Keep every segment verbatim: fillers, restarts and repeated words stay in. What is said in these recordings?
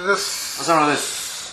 です。 浅野です。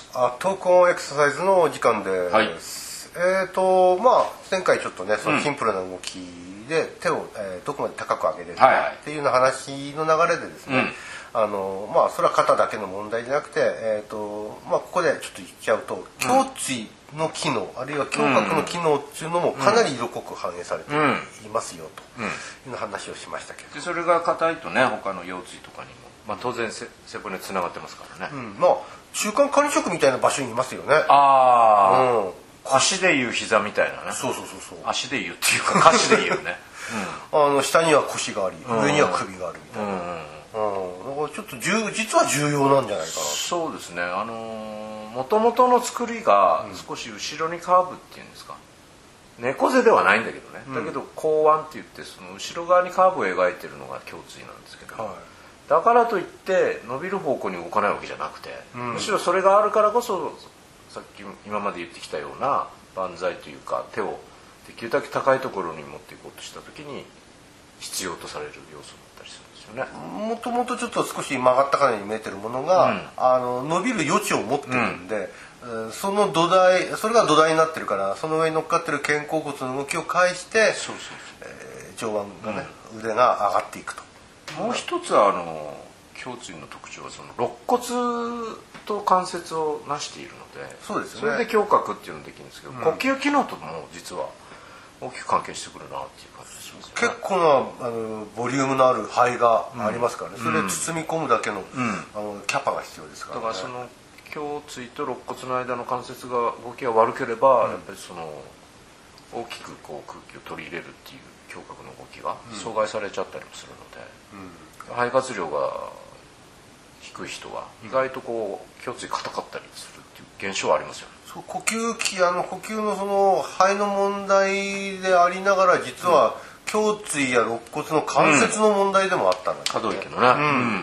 あ、トークオンエクササイズのお時間です。はい、えっ、ー、とまあ前回ちょっとね、そのシンプルな動きで手を、えー、どこまで高く上げれるかっていうような話の流れでですね、うん、あのまあそれは肩だけの問題じゃなくて、えっ、ー、とまあここでちょっと言っちゃうと、胸椎の機能あるいは胸郭の機能っていうのもかなり色濃く反映されていますよという話をしましたけど、 でそれが硬いとね、他の腰椎とかにも、まあ、当然背骨つながってますからね、 うん、まあ中間管理職みたいな場所にいますよね。 ああ、うん、腰でいう膝みたいなね。 そうそうそうそう。 足でいうっていうか腰でいうね、 うん、あの下には腰があり、上には首があるみたいな、うんうんうん、だからちょっと重実は重要なんじゃないかな。 そうですね、あのもともとの作りが少し後ろにカーブっていうんですか、猫背ではないんだけどね、うん、だけど後腕って言ってその後ろ側にカーブを描いてるのが胸椎なんですけど、はい、だからといって伸びる方向に動かないわけじゃなくて、うん、むしろそれがあるからこそさっき今まで言ってきたような万歳というか、手をできるだけ高いところに持っていこうとした時に必要とされる要素だったりするんですよね。 もともとちょっと少し曲がったかのように見えてるものが、うん、あの伸びる余地を持ってるんで、うん、その土台、それが土台になってるから、その上に乗っかってる肩甲骨の動きを介してそうそうそう、 えー、上腕がね、うん、腕が上がっていくと。 もう一つはあの胸椎の特徴はその肋骨と関節を成しているので、 そうですね、 それで胸郭っていうのができるんですけど、うん、呼吸機能とも実は大きく関係してくるなっていう感じがしますね。 結構なあのボリュームのある肺がありますからね、うん、それで包み込むだけの、うん、あのキャパが必要ですからね。 だからその胸椎と肋骨の間の関節が動きが悪ければ、うん、やっぱりその大きくこう空気を取り入れるっていう胸郭の動きが阻害されちゃったりもするので、うん、肺活量が低い人は意外とこう胸椎硬かったりするっていう現象はありますよね。 そう、呼吸器あの呼吸のその肺の問題でありながら、実は胸椎や肋骨の関節の問題でもあったんですね、 可動域のね、うん、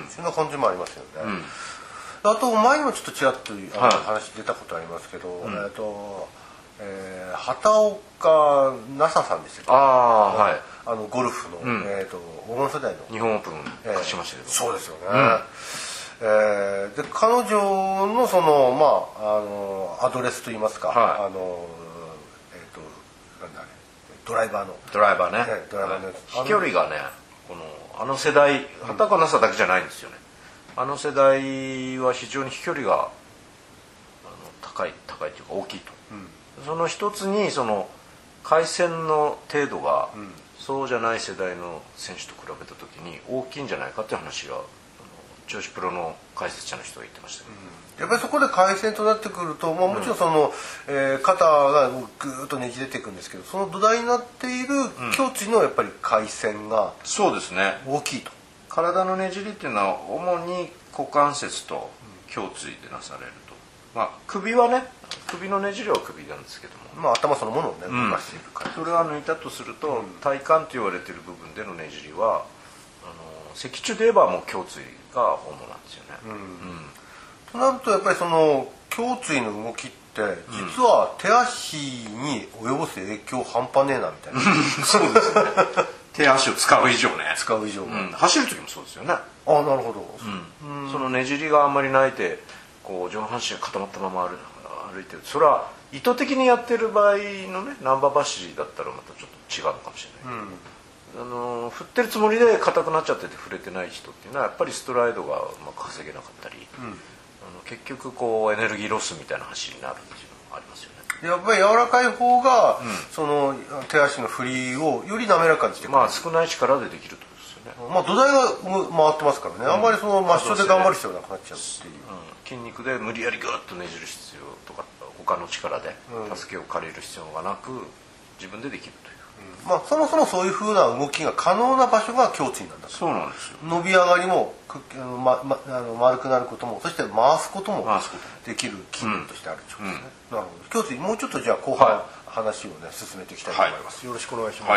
そんな感じもありますよね、 うん、 あと前にもちょっとちらっとあの話出たことありますけど、はい、えっと、えー、畑岡奈紗さんでしたっけ、 あ、はい、 あのゴルフの、うん、えー、と黄金世代の日本オープン勝ちましたけど、 えー、そうですよね、うん、えー、で彼女のそのまああのアドレスといいますか、はい、あのえっ、ー、となんだね、ドライバーのドライバーね、 ね、ドライバーの、はい、 飛距離がね、このあの世代、畑岡奈紗だけじゃないんですよね、うん、あの世代は非常に飛距離があの高い高いというか大きいと、うん、その一つにその回線の程度が、うん、そうじゃない世代の選手と比べた時に大きいんじゃないかっていう話が女子プロの解説者の人が言ってましたけど、 うん、やっぱりそこで回線となってくると、まあ、もちろんその、うん、えー、肩がぐーっとねじれていくんですけど、その土台になっている胸椎のやっぱり回線がそうですね、 大きいと。 体のねじりっていうのは主に股関節と胸椎でなされると、まあ、首はね、首のねじりは首なんですけども、 まあ、頭そのものをね動かしている感じ、 うん、それは抜いたとすると、うん、体幹と言われている部分でのねじりはあの脊柱で言えばもう胸椎が主なんですよね、うんうん、 となるとやっぱりその胸椎の動きって実は手足に及ぼす影響半端ねえなみたいな、うん、 そうですね手足を使う以上ね、 使う以上、うん、 走る時もそうですよね。 あ、なるほど、 うん、そのねじりがあんまりないでこう上半身が固まったまま歩歩いてる、それは意図的にやってる場合のね、ナンバー走りだったらまたちょっと違うのかもしれない、うん、あの振ってるつもりで硬くなっちゃってて触れてない人っていうのはやっぱりストライドがうまく稼げなかったり、うん、あの結局こうエネルギーロスみたいな走りになるっていうのもありますよね。 やっぱり柔らかい方が、うん、その手足の振りをより滑らかにしてくれる、 まあ少ない力でできるってことですよね。 まあ土台が回ってますからね、うん、あんまりそのマッシュで頑張る必要なくなっちゃうっていう、うん、 筋肉で無理やりグッとねじる必要とか他の力で助けを借りる必要がなく自分でできるという、 うん、まあそもそもそういうふうな動きが可能な場所が胸椎なんだと。 そうなんですよ。 伸び上がりもあの、まま、あの丸くなることも、そして回すこともできる筋肉としてあるってことですね、うんうん、なるほど。胸椎もうちょっとじゃあ後半、はい、話をね進めていきたいと思います、はい、よろしくお願いします、はい。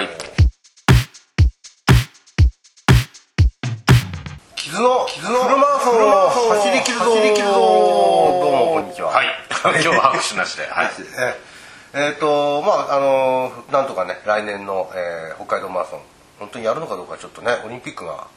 傷の傷のフルマラソン走り切るぞ、走り切るぞ。どうもこんにちは。 はい。今日は拍手なしで。はい。 えっとまああのなんとかね来年の、えー、北海道マラソン本当にやるのかどうかちょっとね、オリンピックが、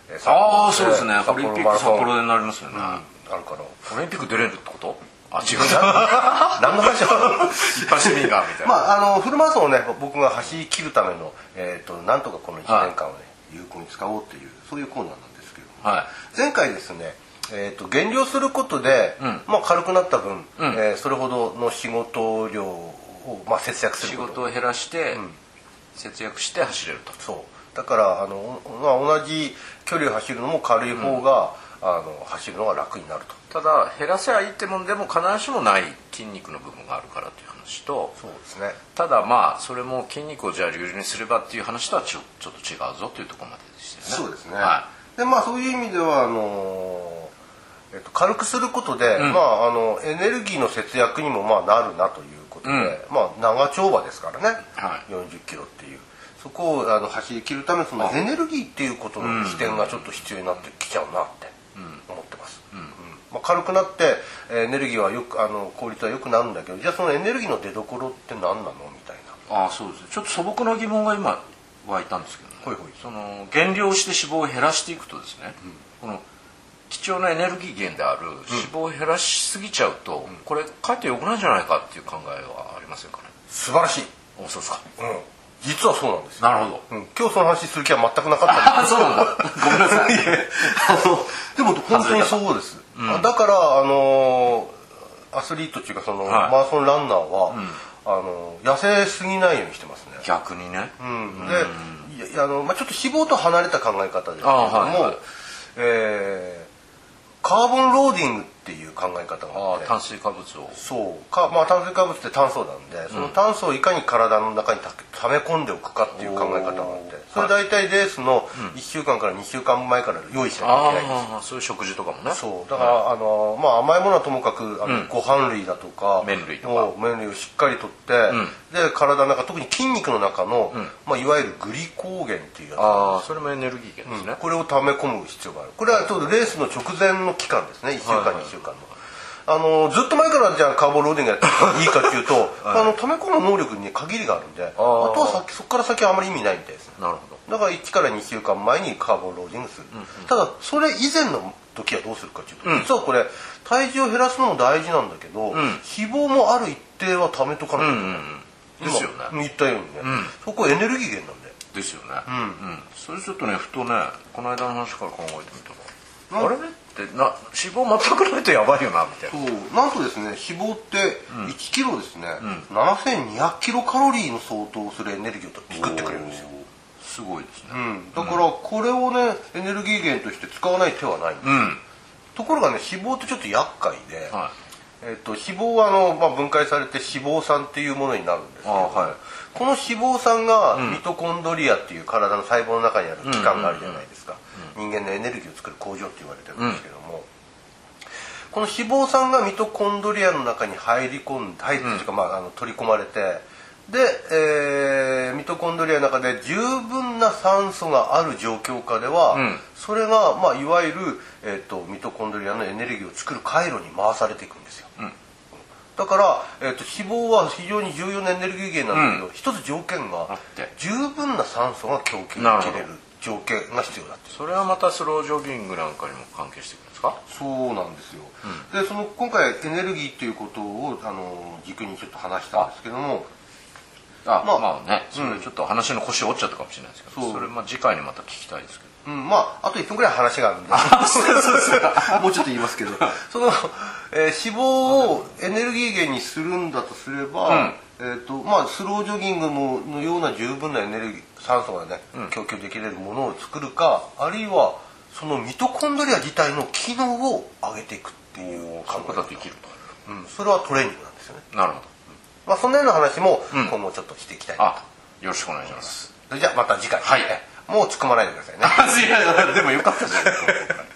ああそうですね、オリンピック札幌でなりますよね、うん、あるからオリンピック出れるってこと？あ違う何の話を一般市民がみたいな、 まあ、あのフルマラソンをね僕が走り切るための、えー、となんとかこのいちねんかんをね、はい、有効に使おうっていうそういうコーナーなんですけど、はい、前回ですね、えー、と減量することで、うんまあ、軽くなった分、うんえー、それほどの仕事量を、まあ、節約すること仕事を減らして、うん、節約して走れると。 そうだからあの、まあ、同じ距離を走るのも軽い方が、うん、あの走るのが楽になると。 ただ減らせばいいってもんでも必ずしもない筋肉の部分があるからという話と、 そうですね、 ただまあそれも筋肉をじゃあ流々にすればっていう話とはちょ、ちょっと違うぞというところまででしたよね。 そうですね、はい、でまあそういう意味ではあの、えっと、軽くすることで、うんまあ、あのエネルギーの節約にもまあなるなということで、うんまあ、長丁場ですからね、はい、よんじゅっキロっていうそこをあの走り切るためのそのエネルギーっていうことの視点がちょっと必要になってきちゃうなって思ってます、うんうんまあ、軽くなってエネルギーはよくあの効率は良くなるんだけどじゃあそのエネルギーの出所って何なのみたいな。ああそうですね、ちょっと素朴な疑問が今湧いたんですけどね、ほいほいその減量して脂肪を減らしていくとですね、うん、この貴重なエネルギー源である脂肪を減らしすぎちゃうと、うん、これかえって良くないんじゃないかっていう考えはありませんかね。 素晴らしい。 おそうですか、 うん実はそうなんですよ。 なるほど、 うん、今日その話する気は全くなかったんです。 あそうなんだごめんなさいあのでも本当にそうです、うん、だからあのアスリートっていうかその、はい、マラソンランナーは、うん、あの痩せすぎないようにしてますね。 逆にね、 うん、で、うん、いやあの、まあ、ちょっと脂肪と離れた考え方ですけれども、はいはいえー、カーボンローディングっていう考え方があって、 炭水化物をそうか、まあ、炭水化物って炭素なんで、うん、その炭素をいかに体の中に溜め込んでおくかっていう考え方があって、それ大体レースのいっしゅうかんからにしゅうかんまえから用意しなきゃいけないんですよ。 あそういう食事とかもね。 そうだから、はい、あのまあ、甘いものはともかくあの、うん、ご飯類だとか麺類とか麺類をしっかりとって、うん、で体の中特に筋肉の中の、うんまあ、いわゆるグリコーゲンっていうやつあそれもエネルギー源ですね、 うん、これを溜め込む必要がある。これはちょうどレースの直前の期間ですね。いっしゅうかん、はいはい、にしゅうかんのあのずっと前からじゃあカーボンローディングやっていいかっていうと、はい、あの溜め込む能力に限りがあるんで あ, あとは先そこから先はあまり意味ないみたいですね。 なるほど。 だからいちからにしゅうかんまえにカーボンローディングする、うんうん、ただそれ以前の時はどうするかっていうと、うん、実はこれ体重を減らすのも大事なんだけど、うん、脂肪もある一定は溜めとかないと、うんうんうん、ですよね。 言ったようにね、うん、そこエネルギー源なんでですよね、うんうん、それちょっとねふとねこの間の話から考えてみたらあれねってな脂肪全くないとやばいよなみたいな。 そうなんとですね脂肪っていちキロですね、うん、ななせんにひゃくキロカロリーの相当するエネルギーを作ってくれるんですよ。 すごいですね、 うん、だからこれをねエネルギー源として使わない手はないんです、うん、ところがね脂肪ってちょっと厄介で、はいえー、と脂肪はあの、まあ、分解されて脂肪酸っていうものになるんですけど、はい、この脂肪酸がミトコンドリアっていう体の細胞の中にある器官があるじゃないですか、うんうん、人間のエネルギーを作る工場って言われてるんですけども、うん、この脂肪酸がミトコンドリアの中に入り込んで入っていうか、まあ、あの取り込まれてで、えー、ミトコンドリアの中で十分な酸素がある状況下では、うん、それが、まあ、いわゆる、えーと、ミトコンドリアのエネルギーを作る回路に回されていくんですよ、うん、だから、えーと、脂肪は非常に重要なエネルギー源なんだけど、うん、一つ条件が十分な酸素が供給できれる条件が必要だって。 それはまたスロージョギングなんかにも関係してくるんですか？ そうなんですよ、うん、でその今回エネルギーっていうことをあの軸にちょっと話したんですけどもあまあ、まあねそれちょっと話の腰折っちゃったかもしれないですけど、うん、それまあ次回にまた聞きたいですけど、 うん、まああといっぷんぐらい話があるんでもうちょっと言いますけどその、えー、脂肪をエネルギー源にするんだとすれば、うんえーとまあ、スロージョギングののような十分なエネルギー酸素がね、うん、供給できれるものを作るかあるいはそのミトコンドリア自体の機能を上げていくっていう考え方ができると、うん、それはトレーニングなんですよね。 なるほど、 まあ、そんなような話も今後ちょっとしていきたい、うん、 あよろしくお願いします。 それじゃあまた次回、はい、もう突っ込まないでくださいね。 いやでもよかったじゃないですか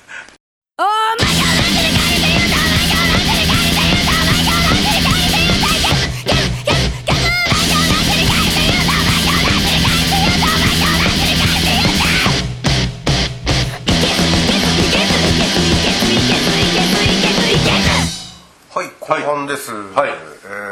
はい、後半です、はい、え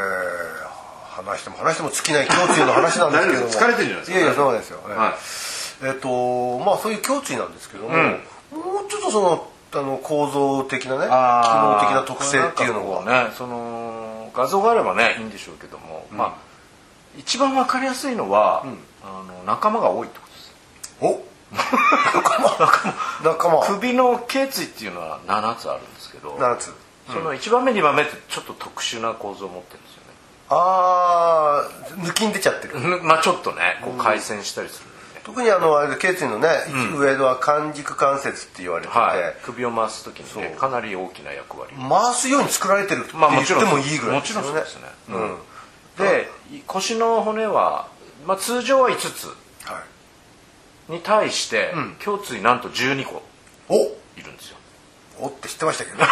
ー、話しても話しても尽きない胸中の話なんですけども疲れてるじゃないですか。 いやいやそうですよ、はいえっとまあそういう胸椎なんですけども、うん、もうちょっとそのあの構造的なね機能的な特性っていうのがね、その画像があればねいいんでしょうけども、うん、まあ一番わかりやすいのは、うん、あの仲間が多いってことです。 お仲間仲間首の頸椎っていうのはななつあるんですけど、 ななつ、 うん、そのいちばんめにばんめってちょっと特殊な構造を持ってるんですよね。 ああ抜きん出ちゃってる。 まあちょっとねこう回旋したりする、ね、 うん、特にあのあれ頸椎のね、うん、上のは環軸関節って言われてて、はい、 首を回す時にねかなり大きな役割回すように作られてるって言ってもいいぐらいですよね。もちろんそうですね、うん、で腰の骨は、まあ、通常はいつつ、はい、に対して、うん、胸椎なんとじゅうにこいるんですよ。 おって知ってましたけど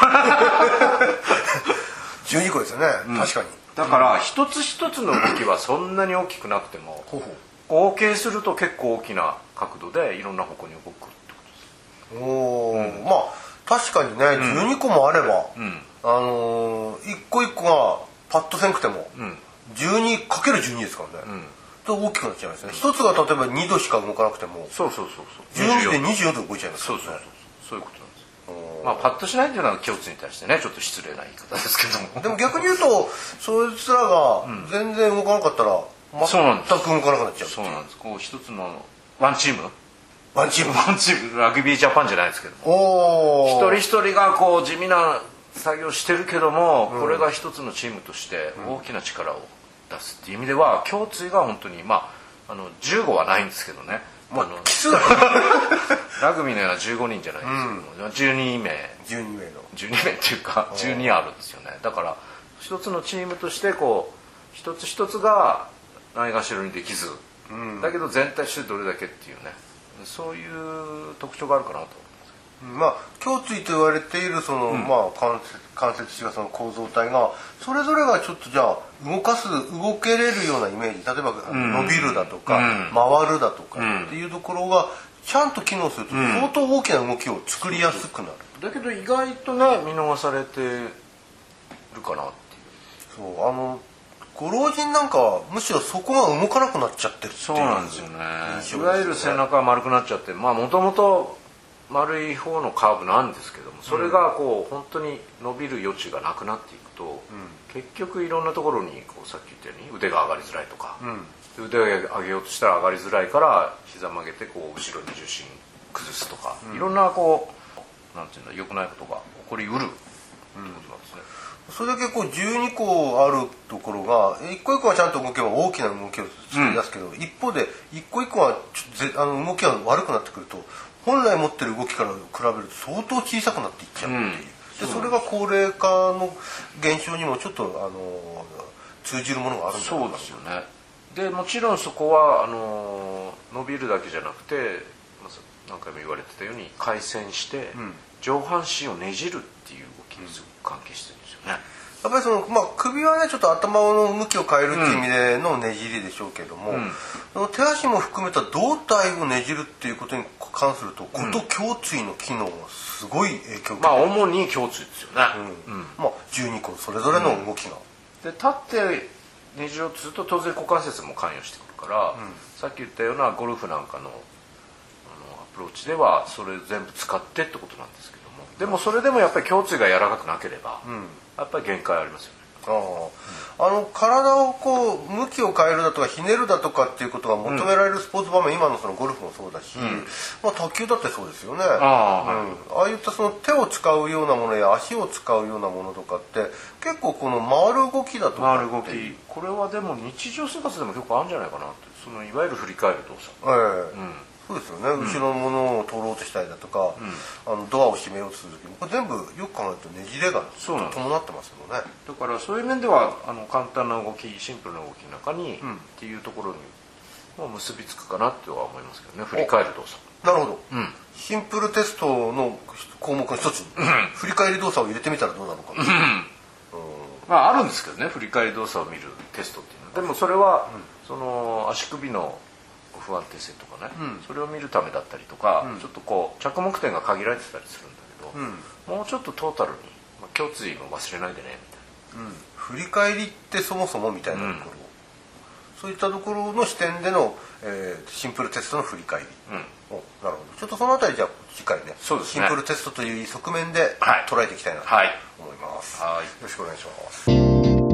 じゅうにこですよね、うん、確かに。 だから一つ一つの動きはそんなに大きくなくても、うん、合計すると結構大きな角度でいろんな方向に動くってことです。 おー、うん、まあ確かにね、うん、じゅうにこもあれば、うん、あのー、一個一個がパッとせんくても、うん、じゅうにかけるじゅうに ですからね、うん、と大きくなっちゃいますね。一つが例えばにどしか動かなくてもそうそうそうそうじゅうにでにじゅうよど動いちゃいますからね。 そうそうそうそういうことなんです。まあパッとしないっていうのは胸椎に対してねちょっと失礼な言い方ですけどもでも逆に言うとそいつらが全然動かなかったら全く動かなくなっちゃう。 そうなんです。こう一つのワンチームワンチームワンチームラグビージャパンじゃないですけども、一人一人がこう地味な作業してるけども、うん、これが一つのチームとして大きな力を出すっていう意味では胸椎が本当にまああのじゅうごはないんですけどね、 まあ、あの奇数だラグビーのようなじゅうごにんじゃないんですけども、うん、じゅうにめいじゅうにめいのじゅうにめいっていうかじゅうにあるんですよね。だから一つのチームとしてこう一つ一つがないがしろにできず、うん、だけど全体としてどれだけっていうねそういう特徴があるかなと思います。 まあ胸椎と言われているその、うん、まあ関節関節視がその構造体がそれぞれがちょっとじゃあ動かす動けれるようなイメージ、例えば、うん、伸びるだとか、うん、回るだとかっていうところがちゃんと機能すると相当大きな動きを作りやすくなる、 うん、だけど意外とね見逃されてるかなっていう。 そうあのご老人なんかはむしろそこが動かなくなっちゃってるっていう。 そうなんですよね。いわゆる背中が丸くなっちゃってまあもともと丸い方のカーブなんですけどもそれがこう本当に伸びる余地がなくなっていくと、うん、結局いろんなところにこうさっき言ったように腕が上がりづらいとか、うん、腕を上げようとしたら上がりづらいから膝曲げてこう後ろに重心崩すとか、うん、いろんなこうなんていうの良くないことが起こりうるってことなんですね。 それだけこうじゅうにこあるところが一個一個はちゃんと動けば大きな動きを作り出すけど、うん、一方で一個一個はちょっとあの動きが悪くなってくると本来持ってる動きから比べると相当小さくなっていっちゃうっていう、うん、でそれが高齢化の現象にもちょっとあの通じるものがあるんじゃないかな。 そうですよね。でもちろんそこはあの伸びるだけじゃなくて何回も言われてたように回旋して、うん、上半身をねじるっていう動きにすごく関係してるんですよね。 やっぱりその、まあ、首はねちょっと頭の向きを変えるっていう意味でのねじりでしょうけども、うん、その手足も含めた胴体をねじるっていうことに関するとこと胸椎の機能がすごい影響を受けてる。 まあ主に胸椎ですよね、 うんうん、まあ、じゅうにこそれぞれの動きが、 うん、で立ってねじろうとすると当然股関節も関与してくるから、うん、さっき言ったようなゴルフなんかの、あのアプローチではそれ全部使ってってことなんですけども、でもそれでもやっぱり胸椎が柔らかくなければ、うん、やっぱり限界ありますよね。 あ, あの体をこう向きを変えるだとかひねるだとかっていうことが求められるスポーツ場面、うん、今のそのゴルフもそうだし、うん、まあ、卓球だってそうですよね。あ, あ,、うん、ああいったその手を使うようなものや足を使うようなものとかって結構この回る動きだとか回る動きこれはでも日常生活でも結構あるんじゃないかなって、そのいわゆる振り返る動作、 ええ、うん、そうですよね、うん、後ろのものを取ろうとしたりだとか、うん、あのドアを閉めようとする時もこれ全部よく考えるとねじれが伴ってますよね。 だからそういう面ではあの簡単な動きシンプルな動きの中に、うん、っていうところにも結びつくかなっては思いますけどね。振り返る動作。 なるほど、うん、シンプルテストの項目の一つに、うん、振り返り動作を入れてみたらどうなのか、うんうん、 まああるんですけどね、振り返り動作を見るテストっていうのは。でもそれは、うん、その足首の不安定性とかね、うん、それを見るためだったりとか、うん、ちょっとこう着目点が限られてたりするんだけど、うん、もうちょっとトータルに、まあ、胸椎も忘れないでねみたいな、 うん、振り返りってそもそもみたいなところ、 そういったところの視点での、えー、シンプルテストの振り返り、うん、おなるほど。ちょっとそのあたりじゃあ次回ね、そうですね、シンプルテストという側面で捉えていきたいなと思います、はい、よろしくお願いします。